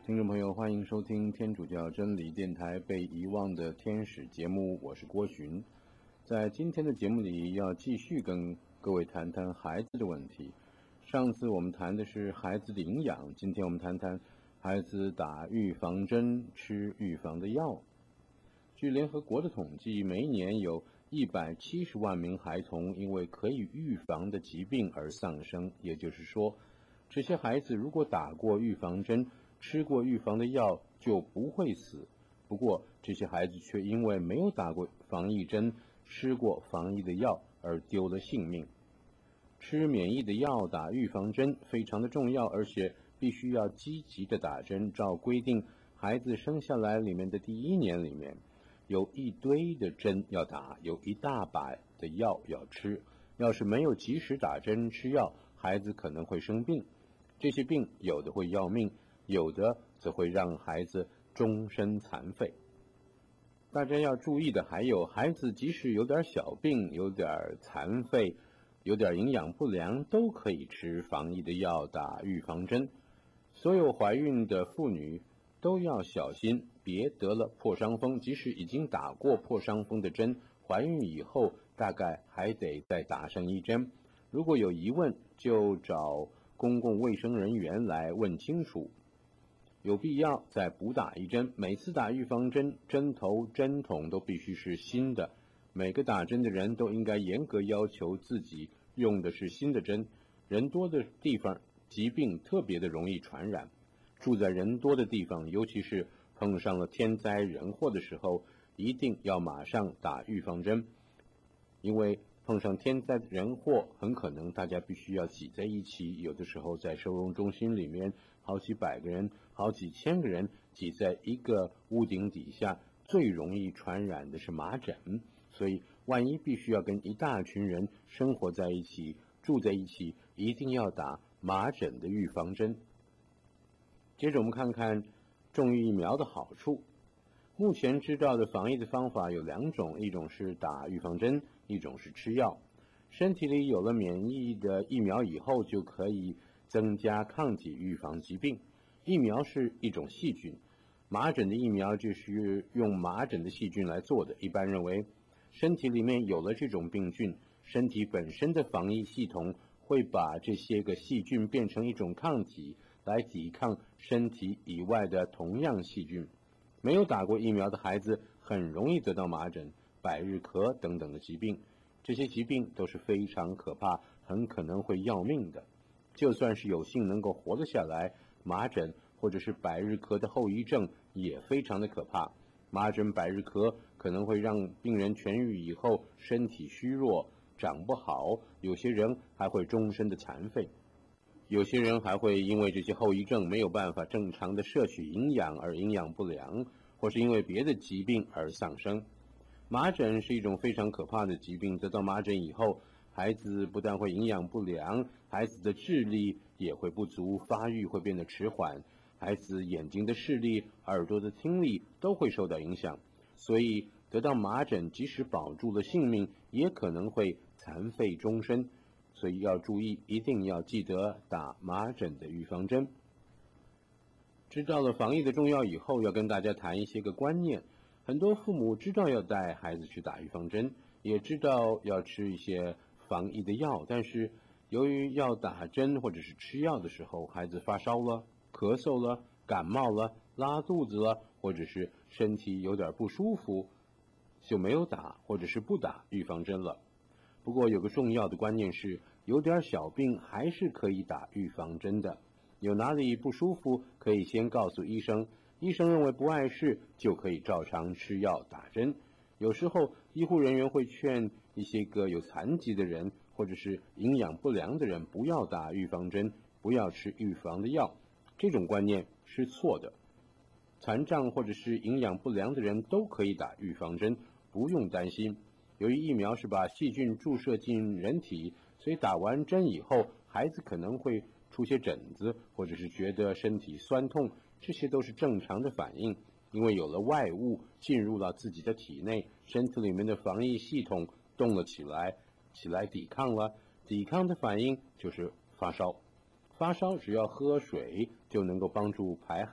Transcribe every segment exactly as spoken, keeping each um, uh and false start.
听众朋友，欢迎收听天主教真理电台被遗忘的天使节目，我是郭寻。在今天的节目里，要继续跟各位谈谈孩子的问题。上次我们谈的是孩子的营养，今天我们谈谈孩子打预防针、吃预防的药。据联合国的统计，每一年有一百七十万名孩童因为可以预防的疾病而丧生，也就是说，这些孩子如果打过预防针、吃过预防的药就不会死。不过这些孩子却因为没有打过防疫针、吃过防疫的药而丢了性命。吃免疫的药、打预防针非常的重要，而且必须要积极的打针。照规定，孩子生下来里面的第一年里面，有一堆的针要打，有一大把的药要吃。要是没有及时打针吃药，孩子可能会生病。这些病有的会要命，有的则会让孩子终身残废。大家要注意的还有，孩子即使有点小病、有点残废、有点营养不良，都可以吃防疫的药、打预防针。所有怀孕的妇女都要小心，别得了破伤风。即使已经打过破伤风的针，怀孕以后大概还得再打上一针。如果有疑问，就找公共卫生人员来问清楚，有必要再补打一针。每次打预防针，针头、针筒都必须是新的。每个打针的人都应该严格要求自己用的是新的针。人多的地方，疾病特别的容易传染。住在人多的地方，尤其是碰上了天灾人祸的时候，一定要马上打预防针。因为碰上天灾人祸，很可能大家必须要挤在一起，有的时候在收容中心里面，好几百个人、好几千个人挤在一个屋顶底下，最容易传染的是麻疹。所以万一必须要跟一大群人生活在一起、住在一起，一定要打麻疹的预防针。接着我们看看种疫苗的好处。目前知道的防疫的方法有两种，一种是打预防针，一种是吃药。身体里有了免疫的疫苗以后，就可以增加抗体，预防疾病。疫苗是一种细菌，麻疹的疫苗就是用麻疹的细菌来做的。一般认为，身体里面有了这种病菌，身体本身的防疫系统会把这些个细菌变成一种抗体，来抵抗身体以外的同样细菌。没有打过疫苗的孩子很容易得到麻疹、百日咳等等的疾病，这些疾病都是非常可怕，很可能会要命的。就算是有幸能够活得下来，麻疹或者是百日咳的后遗症也非常的可怕。麻疹、百日咳可能会让病人痊愈以后身体虚弱、长不好，有些人还会终身的残废。有些人还会因为这些后遗症没有办法正常的摄取营养而营养不良，或是因为别的疾病而丧生。麻疹是一种非常可怕的疾病，得到麻疹以后，孩子不但会营养不良，孩子的智力也会不足，发育会变得迟缓，孩子眼睛的视力、耳朵的听力都会受到影响。所以得到麻疹，即使保住了性命，也可能会残废终身。所以要注意，一定要记得打麻疹的预防针。知道了防疫的重要以后，要跟大家谈一些个观念。很多父母知道要带孩子去打预防针，也知道要吃一些防疫的药，但是由于要打针或者是吃药的时候，孩子发烧了、咳嗽了、感冒了、拉肚子了，或者是身体有点不舒服，就没有打或者是不打预防针了。不过有个重要的观念是，有点小病还是可以打预防针的。有哪里不舒服，可以先告诉医生，医生认为不碍事，就可以照常吃药打针。有时候医护人员会劝一些个有残疾的人或者是营养不良的人不要打预防针，不要吃预防的药。这种观念是错的。残障或者是营养不良的人都可以打预防针，不用担心。由于疫苗是把细菌注射进人体，所以打完针以后，孩子可能会出些疹子，或者是觉得身体酸痛，这些都是正常的反应。因为有了外物进入到自己的体内，身体里面的防疫系统动了起来，起来抵抗了，抵抗的反应就是发烧。发烧只要喝水就能够帮助排汗，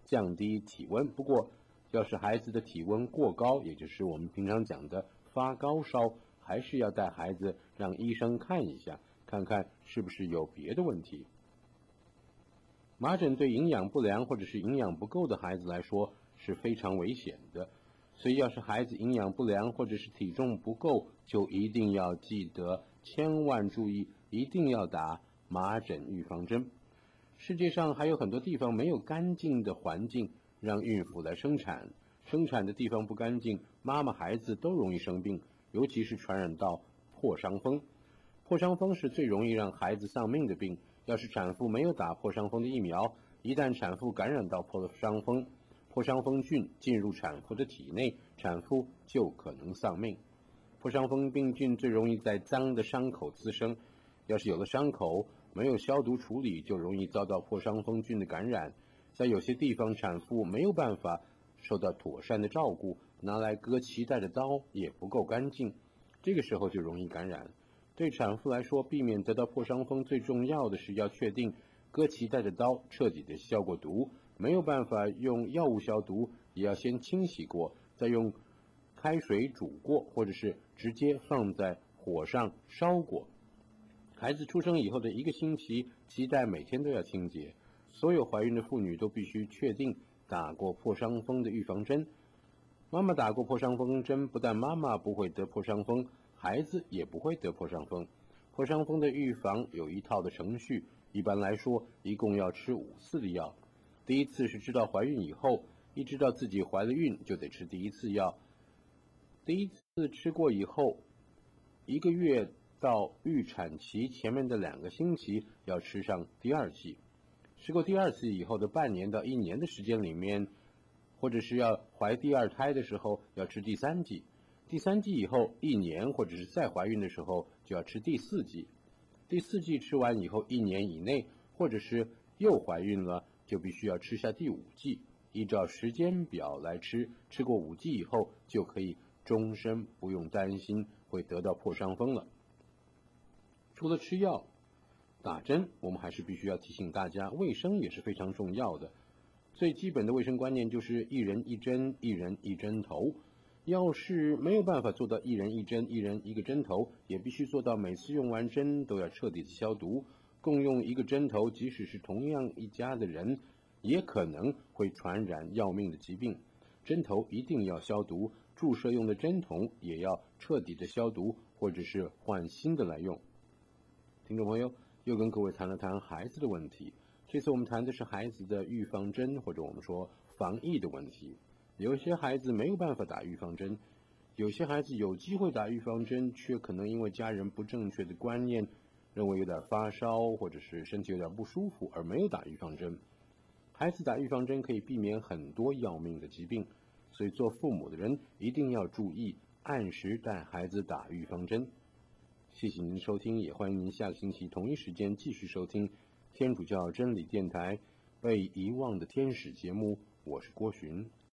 降低体温。不过，要是孩子的体温过高，也就是我们平常讲的发高烧，还是要带孩子让医生看一下，看看是不是有别的问题。麻疹对营养不良或者是营养不够的孩子来说是非常危险的，所以要是孩子营养不良或者是体重不够，就一定要记得，千万注意，一定要打麻疹预防针。世界上还有很多地方没有干净的环境让孕妇来生产，生产的地方不干净，妈妈孩子都容易生病，尤其是传染到破伤风。破伤风是最容易让孩子丧命的病，要是产妇没有打破伤风的疫苗，一旦产妇感染到破伤风，破伤风菌进入产妇的体内，产妇就可能丧命。破伤风病菌最容易在脏的伤口滋生，要是有了伤口没有消毒处理，就容易遭到破伤风菌的感染。在有些地方，产妇没有办法受到妥善的照顾，拿来割脐带的刀也不够干净，这个时候就容易感染。对产妇来说，避免得到破伤风最重要的是要确定割脐带的刀彻底的消过毒，没有办法用药物消毒，也要先清洗过，再用开水煮过，或者是直接放在火上烧过。孩子出生以后的一个星期，脐带每天都要清洁。所有怀孕的妇女都必须确定打过破伤风的预防针。妈妈打过破伤风针，不但妈妈不会得破伤风，孩子也不会得破伤风。破伤风的预防有一套的程序，一般来说一共要吃五次的药。第一次是知道怀孕以后，一知道自己怀了孕就得吃第一次药。第一次吃过以后，一个月到预产期前面的两个星期要吃上第二剂。吃过第二次以后的半年到一年的时间里面，或者是要怀第二胎的时候要吃第三剂，第三剂以后一年或者是再怀孕的时候就要吃第四剂，第四剂吃完以后一年以内，或者是又怀孕了，就必须要吃下第五剂，依照时间表来吃，吃过五剂以后就可以终身不用担心会得到破伤风了。除了吃药打针，我们还是必须要提醒大家，卫生也是非常重要的。最基本的卫生观念就是一人一针，一人一针头。要是没有办法做到一人一针，一人一个针头，也必须做到每次用完针都要彻底的消毒。共用一个针头，即使是同样一家的人，也可能会传染要命的疾病。针头一定要消毒，注射用的针筒也要彻底的消毒，或者是换新的来用。听众朋友，又跟各位谈了谈孩子的问题，这次我们谈的是孩子的预防针，或者我们说防疫的问题。有些孩子没有办法打预防针，有些孩子有机会打预防针，却可能因为家人不正确的观念，认为有点发烧或者是身体有点不舒服而没有打预防针。孩子打预防针可以避免很多要命的疾病，所以做父母的人一定要注意，按时带孩子打预防针。谢谢您的收听，也欢迎您下个星期同一时间继续收听天主教真理电台被遗忘的天使节目，我是郭寻。